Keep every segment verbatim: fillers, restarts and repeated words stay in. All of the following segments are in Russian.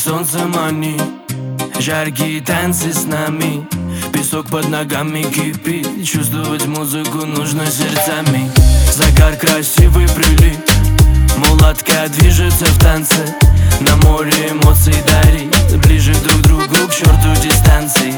солнце манит, жаркие танцы с нами. Песок под ногами кипит, чувствовать музыку нужно сердцами. Загар красивый прилив, мулатка движется в танце. На море эмоций дарит, ближе друг к другу, к черту дистанции.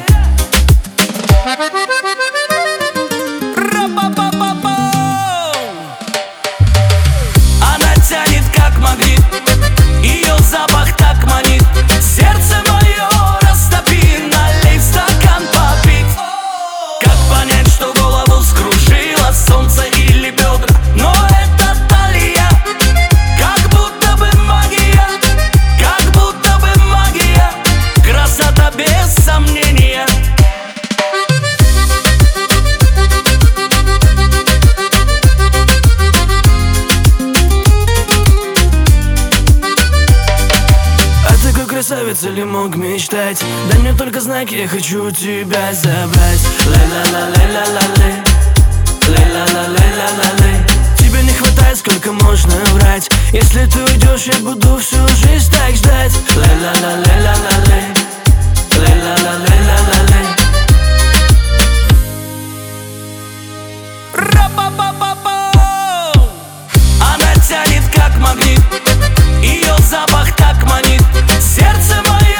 Она тянет как магнит, ее запах так манит. Сердце мое растопи, налей в стакан попить. Как понять, что голову скружило солнце или бедра? Но это талия, как будто бы магия, как будто бы магия. Красота без сомнения. Красавица ли мог мечтать? Дай мне только знаки, я хочу тебя забрать. Лей-ла-ла-лей-ла-ла-лей, лей-ла-ла-лей-ла-ла-лей. Тебе не хватает, сколько можно врать? Если ты уйдешь, я буду всю жизнь так ждать. Лей-ла-ла-лей-ла-ла-лей, лей-ла-ла-лей-ла-ла-лей. Она тянет как магнит, ее запах так манит. Сердце мое